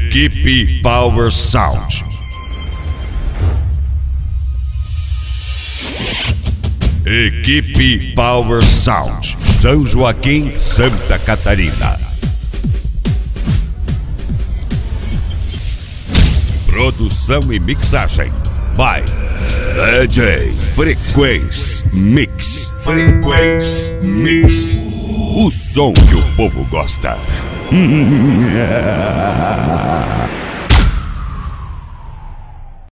Equipe Power Sound. Equipe Power Sound, São Joaquim, Santa Catarina. Produção e mixagem by DJ Frequência Mix. Frequência Mix. O som que o povo gosta.